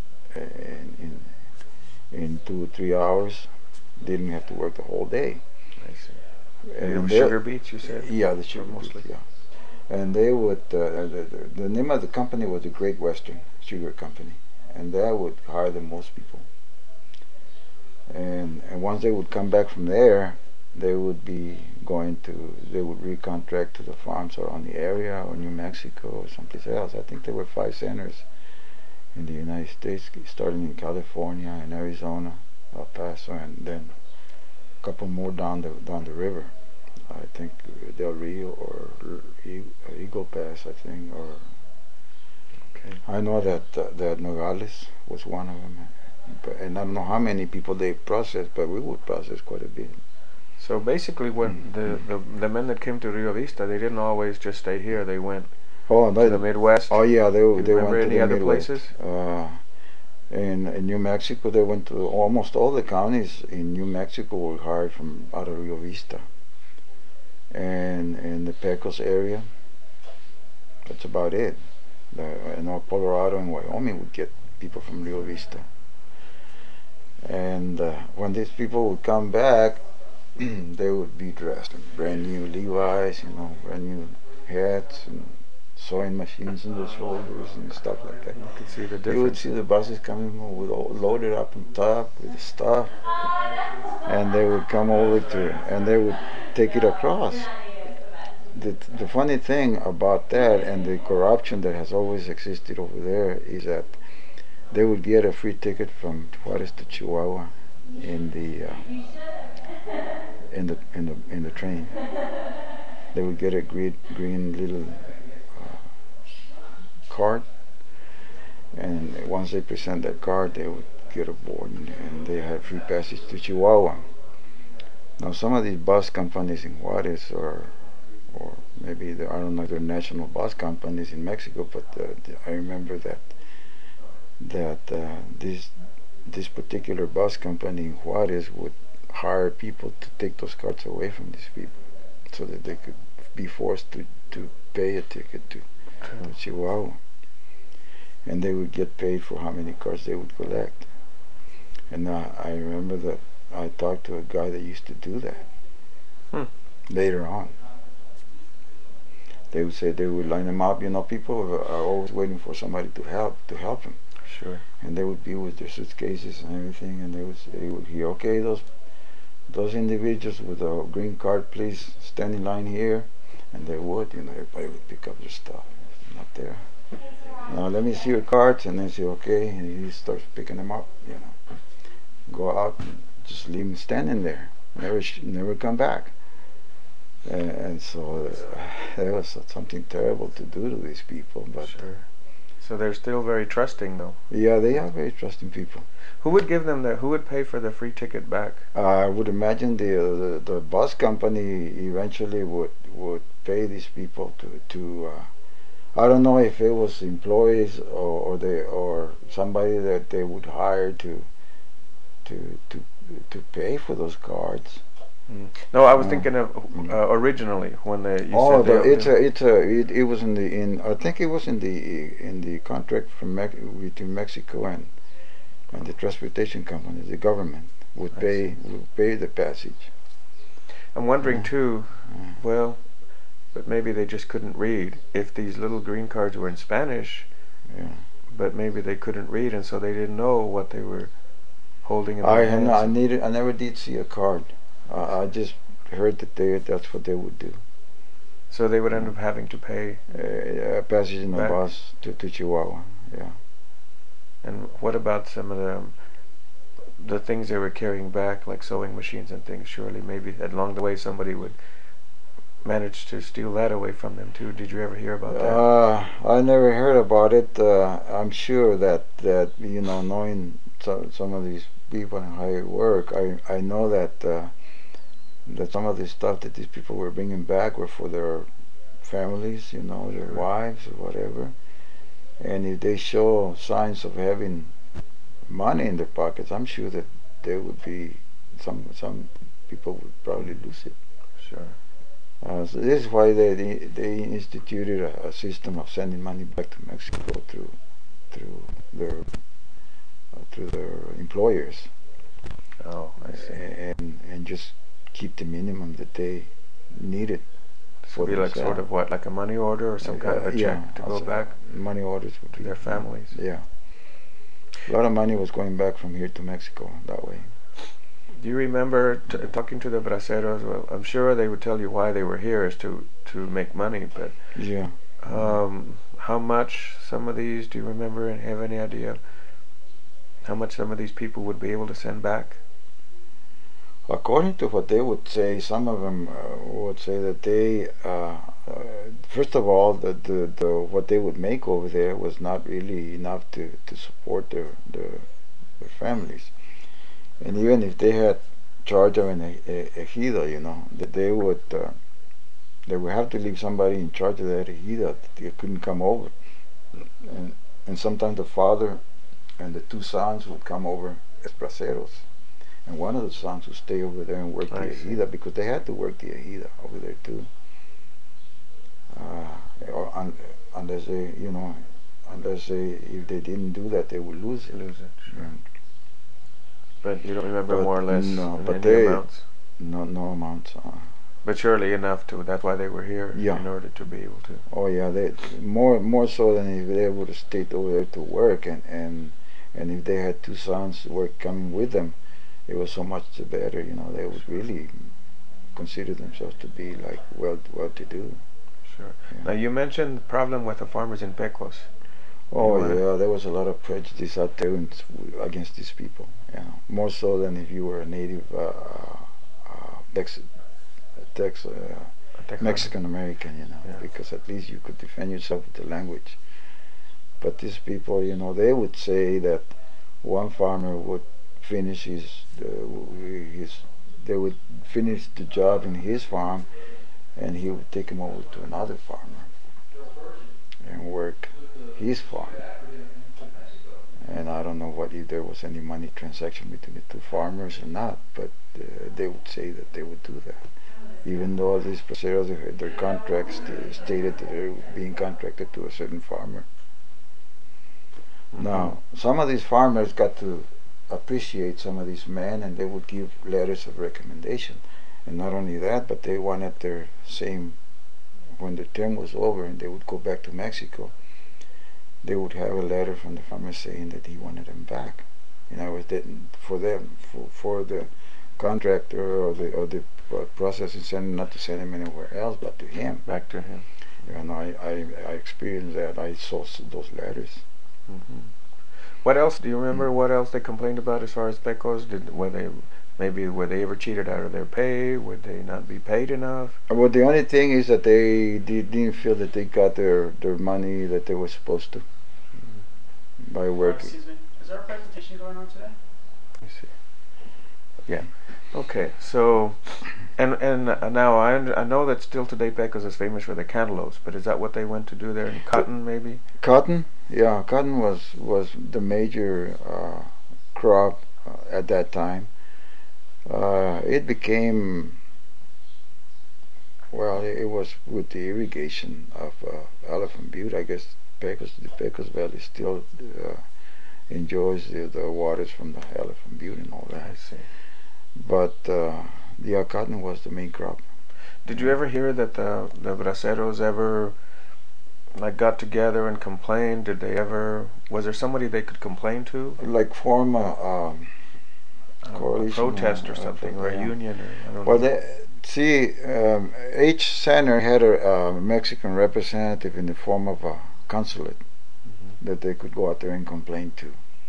[SPEAKER 2] in 2 or 3 hours, they didn't have to work the whole day.
[SPEAKER 1] I see. And it
[SPEAKER 2] And
[SPEAKER 1] was
[SPEAKER 2] they,
[SPEAKER 1] sugar beets, you said?
[SPEAKER 2] yeah, the sugar
[SPEAKER 1] mostly.
[SPEAKER 2] beets, yeah. And they would the name of the company was the Great Western Sugar Company, and they would hire the most people. And once they would come back from there, they would recontract to the farms around the area or New Mexico or someplace else. I think there were 5 centers in the United States, starting in California and Arizona, El Paso, and then a couple more down the river. I think Del Rio or Eagle Pass, I think, or
[SPEAKER 1] okay.
[SPEAKER 2] I know that Nogales was one of them, and I don't know how many people they processed, but we would process quite a bit.
[SPEAKER 1] So basically, when the men that came to Rio Vista, they didn't always just stay here. They went to the Midwest.
[SPEAKER 2] Oh yeah, they went to
[SPEAKER 1] any
[SPEAKER 2] the
[SPEAKER 1] other
[SPEAKER 2] Midwest.
[SPEAKER 1] places?
[SPEAKER 2] In New Mexico, they went to almost all the counties in New Mexico were hired from out of Rio Vista, and in the Pecos area. That's about it. Colorado and Wyoming would get people from Rio Vista, and when these people would come back, they would be dressed in brand new Levi's, brand new hats and sewing machines on their shoulders and stuff like that.
[SPEAKER 1] You could see the difference.
[SPEAKER 2] You would see the buses coming loaded up on top with the stuff, and they would come over and they would take it across. The funny thing about that and the corruption that has always existed over there is that they would get a free ticket from Juarez to Chihuahua in the train. They would get a green little card, and once they present that card, they would get aboard, and they had free passage to Chihuahua. Now, some of these bus companies in Juarez or maybe I don't know if they're national bus companies in Mexico, but I remember that this particular bus company in Juarez would hire people to take those cards away from these people, so that they could be forced to pay a ticket to Chihuahua, and they would get paid for how many cards they would collect. And I remember that I talked to a guy that used to do that. Later on, they would say they would line them up. People are always waiting for somebody to help them.
[SPEAKER 1] Sure.
[SPEAKER 2] And they would be with their suitcases and everything, and they would hear, okay, those individuals with a green card, please stand in line here, and they would. Everybody would pick up their stuff. Not there. Now let me see your cards, and then say okay, and he starts picking them up. Go out, and just leave them standing there. Never come back. And so that was something terrible to do to these people. But
[SPEAKER 1] sure. So they're still very trusting, though.
[SPEAKER 2] Yeah, they are very trusting people.
[SPEAKER 1] Who would give them who would pay for the free ticket back?
[SPEAKER 2] I would imagine the bus company eventually would pay these people to I don't know if it was employees or somebody that they would hire to pay for those cards.
[SPEAKER 1] No, I was thinking of originally when it
[SPEAKER 2] was I think it was in the contract between Mexico and the transportation companies. The government would pay the passage.
[SPEAKER 1] I'm wondering too. Well, but maybe they just couldn't read. If these little green cards were in Spanish, but maybe they couldn't read, and so they didn't know what they were holding in their hands.
[SPEAKER 2] I never did see a card. I just heard that that's what they would do.
[SPEAKER 1] So they would end up having to pay
[SPEAKER 2] a passage in a bus to Chihuahua. Yeah.
[SPEAKER 1] And what about some of the things they were carrying back, like sewing machines and things? Surely, maybe along the way, somebody would manage to steal that away from them too. Did you ever hear about that?
[SPEAKER 2] I never heard about it. I'm sure that knowing some of these people and how it work, I know that some of the stuff that these people were bringing back were for their families, their wives or whatever. And if they show signs of having money in their pockets, I'm sure that there would be some people would probably lose it.
[SPEAKER 1] Sure.
[SPEAKER 2] So this is why they instituted a system of sending money back to Mexico through their employers.
[SPEAKER 1] Oh, I see.
[SPEAKER 2] And just keep the minimum that they needed.
[SPEAKER 1] So be like sort of what, like a money order or some kind of a check to go back?
[SPEAKER 2] Money orders would
[SPEAKER 1] to
[SPEAKER 2] be
[SPEAKER 1] their families.
[SPEAKER 2] Yeah. A lot of money was going back from here to Mexico that way.
[SPEAKER 1] Do you remember talking to the braceros? Well, I'm sure they would tell you why they were here is to make money, but
[SPEAKER 2] yeah.
[SPEAKER 1] How much some of these, do you remember and have any idea how much some of these people would be able to send back?
[SPEAKER 2] According to what they would say, some of them would say that they, first of all, the what they would make over there was not really enough to support their families. And even if they had charge of an ejido, you know, that they would have to leave somebody in charge of that ejido. They couldn't come over, and sometimes the father and the two sons would come over as braceros, and one of the sons would stay over there and work the ejido because they had to work the ejido over there too. Unless they, you know, if they didn't do that, they would lose it.
[SPEAKER 1] Sure. Yeah. But you don't remember
[SPEAKER 2] but
[SPEAKER 1] more or less amounts?
[SPEAKER 2] No amounts.
[SPEAKER 1] But surely enough to, that's why they were here,
[SPEAKER 2] yeah.
[SPEAKER 1] In order to be able to.
[SPEAKER 2] Oh yeah, they more so than if they would have stayed over there to work, and if they had two sons work coming with them, it was so much the better. You know, they would really consider themselves to be like well to do.
[SPEAKER 1] Sure. Yeah. Now you mentioned the problem with the farmers in Pecos.
[SPEAKER 2] Oh yeah, there was a lot of prejudice out there against these people. Yeah, more so than if you were a native Mexican American, you know, yeah. Because at least you could defend yourself with the language. But these people, you know, they would say that one farmer would finish they would finish the job in his farm, and he would take him over to another farmer and work his farm. And I don't know if there was any money transaction between the two farmers or not, but they would say that they would do that. Even though these braceros, their contracts stated that they were being contracted to a certain farmer. Mm-hmm. Now, some of these farmers got to appreciate some of these men, and they would give letters of recommendation. And not only that, but they wanted their same, when the term was over and they would go back to Mexico, they would have a letter from the farmer saying that he wanted them back. You know, it didn't for them, for the contractor or the processing center, not to send him anywhere else but to him.
[SPEAKER 1] Back to him.
[SPEAKER 2] And I experienced that. I saw those letters.
[SPEAKER 1] Mm-hmm. What else do you remember? What else they complained about as far as Pecos? Were they ever cheated out of their pay? Would they not be paid enough?
[SPEAKER 2] Well, the only thing is that they didn't feel that they got their money that they were supposed to by working.
[SPEAKER 3] Excuse me. Is there a presentation going on today?
[SPEAKER 1] Let me see. Yeah. Okay. So, and now I know that still today Pecos is famous for the cantaloupes, but is that what they went to do there? Cotton, maybe?
[SPEAKER 2] Cotton, yeah. Cotton was the major crop at that time. It became, well, it was with the irrigation of Elephant Butte. I guess the Pecos Valley still enjoys the waters from the Elephant Butte and all that.
[SPEAKER 1] I see.
[SPEAKER 2] But yeah, cotton was the main crop.
[SPEAKER 1] Did you ever hear that the braceros ever got together and complained? Was there somebody they could complain to?
[SPEAKER 2] Like form a
[SPEAKER 1] protest or something, or a union, or I don't
[SPEAKER 2] know. Each center had a Mexican representative in the form of a consulate that they could go out there and complain to.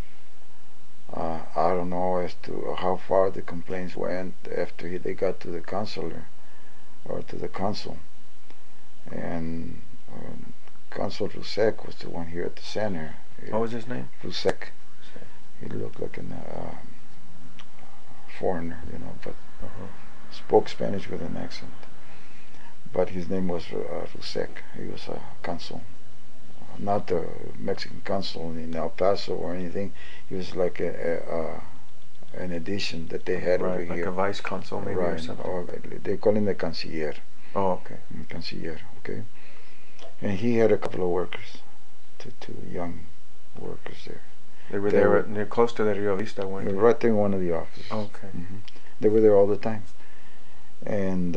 [SPEAKER 2] I don't know as to how far the complaints went after they got to the consular or to the consul. And Consul Rusek was the one here at the center.
[SPEAKER 1] What was his name?
[SPEAKER 2] Rusek. He looked like a foreigner, you know, but spoke Spanish with an accent. But his name was Rusek. He was a consul not the Mexican consul in El Paso or anything. He was like an addition that they had over
[SPEAKER 1] like
[SPEAKER 2] here.
[SPEAKER 1] Like a vice consul maybe or something.
[SPEAKER 2] Or they call him the canciller.
[SPEAKER 1] Oh, okay.
[SPEAKER 2] Canciller, okay. And he had a couple of workers, two young workers there.
[SPEAKER 1] They were there near close to the Rio Vista one.
[SPEAKER 2] Right there in one of the offices.
[SPEAKER 1] Okay.
[SPEAKER 2] Mm-hmm. They were there all the time, and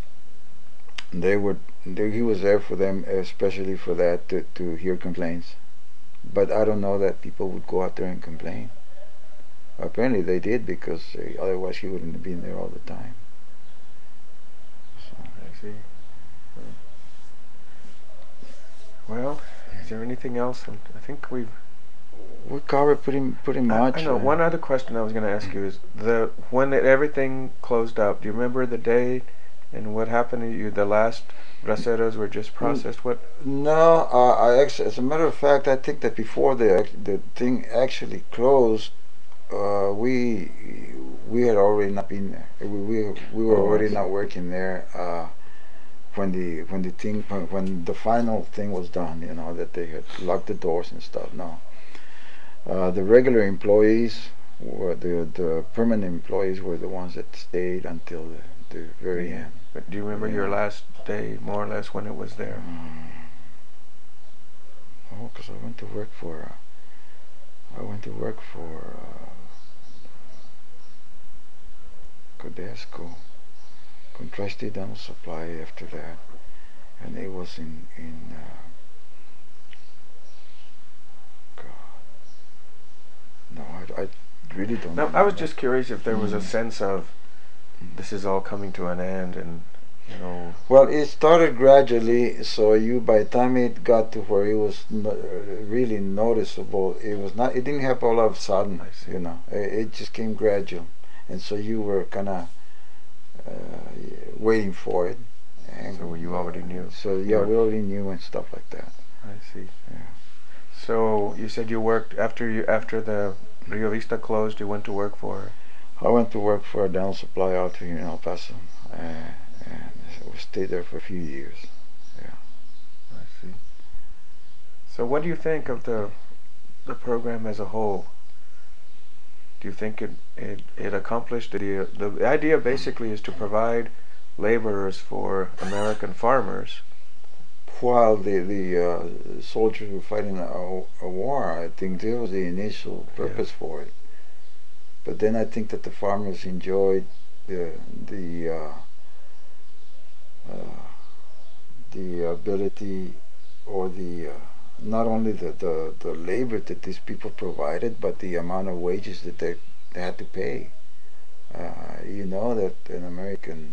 [SPEAKER 2] he was there for them, especially for that, to hear complaints. But I don't know that people would go out there and complain. Apparently they did, because otherwise he wouldn't have been there all the time. So.
[SPEAKER 1] I see. Well, is there anything else? I think we
[SPEAKER 2] covered pretty much.
[SPEAKER 1] I know. One other question I was going to ask you is when everything closed up. Do you remember the day and what happened to you? The last braceros were just processed. What?
[SPEAKER 2] No, as a matter of fact, I think that before the thing actually closed, we had already not been there. We were already not working there when the final thing was done. You know, that they had locked the doors and stuff. No. The regular employees, the permanent employees, were the ones that stayed until the very end.
[SPEAKER 1] But do you remember your last day, more or less, when it was there?
[SPEAKER 2] Oh, because I went to work for Codesco, Contraste Dental Supply after that, and it was in no, I really don't know.
[SPEAKER 1] I was just curious if there was a sense of this is all coming to an end, and
[SPEAKER 2] Well, it started gradually, so by the time it got to where it was really noticeable, it didn't happen all of a sudden.
[SPEAKER 1] I see.
[SPEAKER 2] It just came gradual, and so you were kind of waiting for it. And
[SPEAKER 1] so you already knew.
[SPEAKER 2] So yeah, we already knew and stuff like that.
[SPEAKER 1] I see.
[SPEAKER 2] Yeah.
[SPEAKER 1] So you said you worked after the Rio Vista closed. You went to work for.
[SPEAKER 2] I went to work for a dental supply out here in El Paso, and we stayed there for a few years. Yeah.
[SPEAKER 1] I see. So what do you think of the program as a whole? Do you think it accomplished the idea? Basically, is to provide laborers for American farmers.
[SPEAKER 2] While the soldiers were fighting a war, I think that was the initial purpose for it. But then I think that the farmers enjoyed the ability, or not only the labor that these people provided, but the amount of wages that they had to pay. You know that an American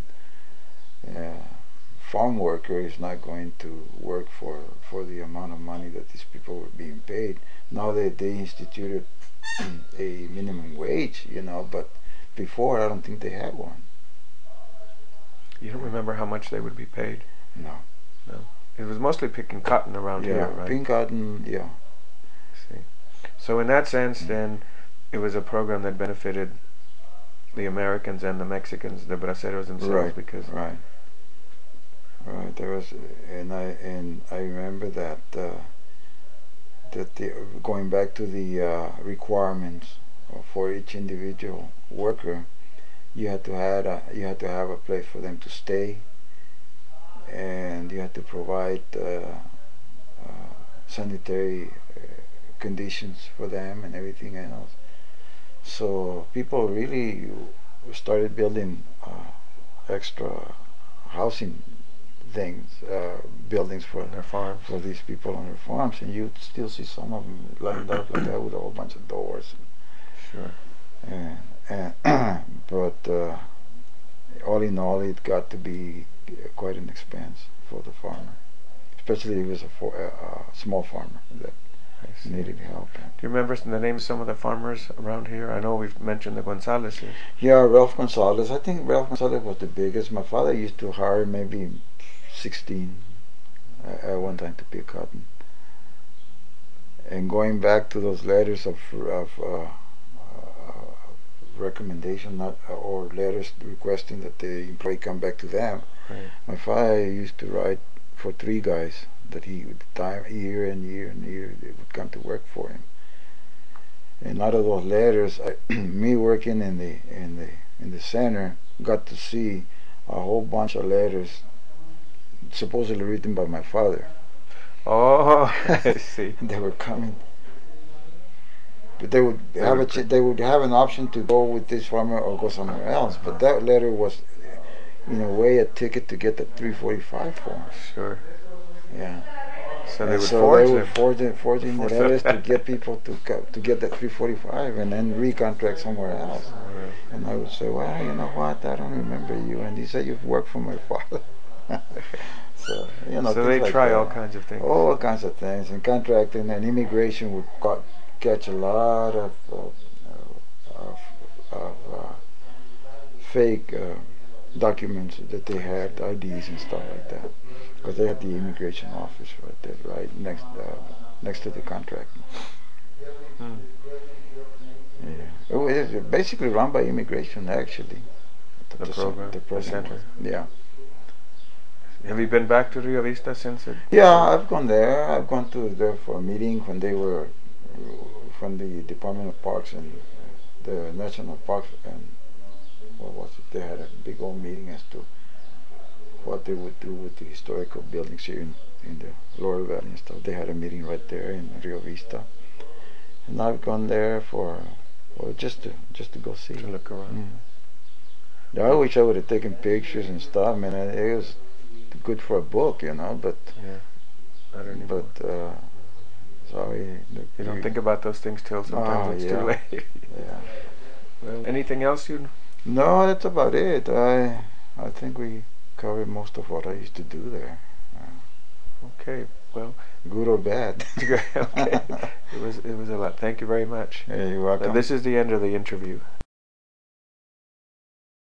[SPEAKER 2] farm worker is not going to work for the amount of money that these people were being paid. Now that they instituted a minimum wage, but before I don't think they had one.
[SPEAKER 1] You don't remember how much they would be paid?
[SPEAKER 2] No.
[SPEAKER 1] It was mostly picking cotton around here, right?
[SPEAKER 2] Picking cotton, yeah.
[SPEAKER 1] See. So in that sense, then, it was a program that benefited the Americans and the Mexicans, the braceros themselves,
[SPEAKER 2] right,
[SPEAKER 1] because
[SPEAKER 2] right. There was, and I remember that going back to the requirements for each individual worker, you had to have a place for them to stay, and you had to provide sanitary conditions for them and everything else. So people really started building extra housing things, buildings for
[SPEAKER 1] their farms,
[SPEAKER 2] for these people on their farms, and you'd still see some of them lined up like that with a whole bunch of doors.
[SPEAKER 1] Sure.
[SPEAKER 2] But all in all, it got to be quite an expense for the farmer, especially if he was a small farmer that needed help.
[SPEAKER 1] Do you remember the names of some of the farmers around here? I know we've mentioned the Gonzaleses.
[SPEAKER 2] Yeah, Ralph Gonzalez. I think Ralph Gonzalez was the biggest. My father used to hire maybe 16 at one time to pick cotton. And going back to those letters of recommendation, or letters requesting that the employee come back to them.
[SPEAKER 1] Right.
[SPEAKER 2] My father used to write for 3 guys that he would time year and year and year they would come to work for him. And out of those letters, me working in the center, got to see a whole bunch of letters supposedly written by my father.
[SPEAKER 1] Oh, I see.
[SPEAKER 2] They were coming, but they would have an option to go with this farmer or go somewhere else. But that letter was, in a way, a ticket to get the 345 form.
[SPEAKER 1] Sure.
[SPEAKER 2] Yeah.
[SPEAKER 1] So they would
[SPEAKER 2] forging the letters to get people to get the 345 and then recontract somewhere else.
[SPEAKER 1] Right.
[SPEAKER 2] And I would say, well, you know what? I don't remember you. And he said, you've worked for my father. So,
[SPEAKER 1] so they
[SPEAKER 2] like
[SPEAKER 1] try
[SPEAKER 2] that.
[SPEAKER 1] all kinds of things.
[SPEAKER 2] All kinds of things. And contracting and immigration would catch a lot of fake documents that they had, IDs and stuff like that. Because they had the immigration office right there, right next to the contract. Yeah. It was basically run by immigration, actually.
[SPEAKER 1] The program, the center.
[SPEAKER 2] Yeah.
[SPEAKER 1] Have you been back to Rio Vista since it?
[SPEAKER 2] Yeah, I've gone there. I've gone to there for a meeting when they were from the Department of Parks and the National Parks, and what was it? They had a big old meeting as to what they would do with the historical buildings here in the Lower Valley and stuff. They had a meeting right there in Rio Vista, and I've gone there for just to go see.
[SPEAKER 1] To look around.
[SPEAKER 2] Yeah, I wish I would have taken pictures and stuff, man. It was good for a book, but
[SPEAKER 1] yeah, I don't even.
[SPEAKER 2] But sorry,
[SPEAKER 1] you don't think about those things till sometimes it's too late.
[SPEAKER 2] Yeah.
[SPEAKER 1] Well, anything else you?
[SPEAKER 2] No, that's about it. I think we covered most of what I used to do there.
[SPEAKER 1] Okay, well,
[SPEAKER 2] good or bad.
[SPEAKER 1] Okay, it was a lot. Thank you very much.
[SPEAKER 2] Yeah, you're welcome.
[SPEAKER 1] This is the end of the interview.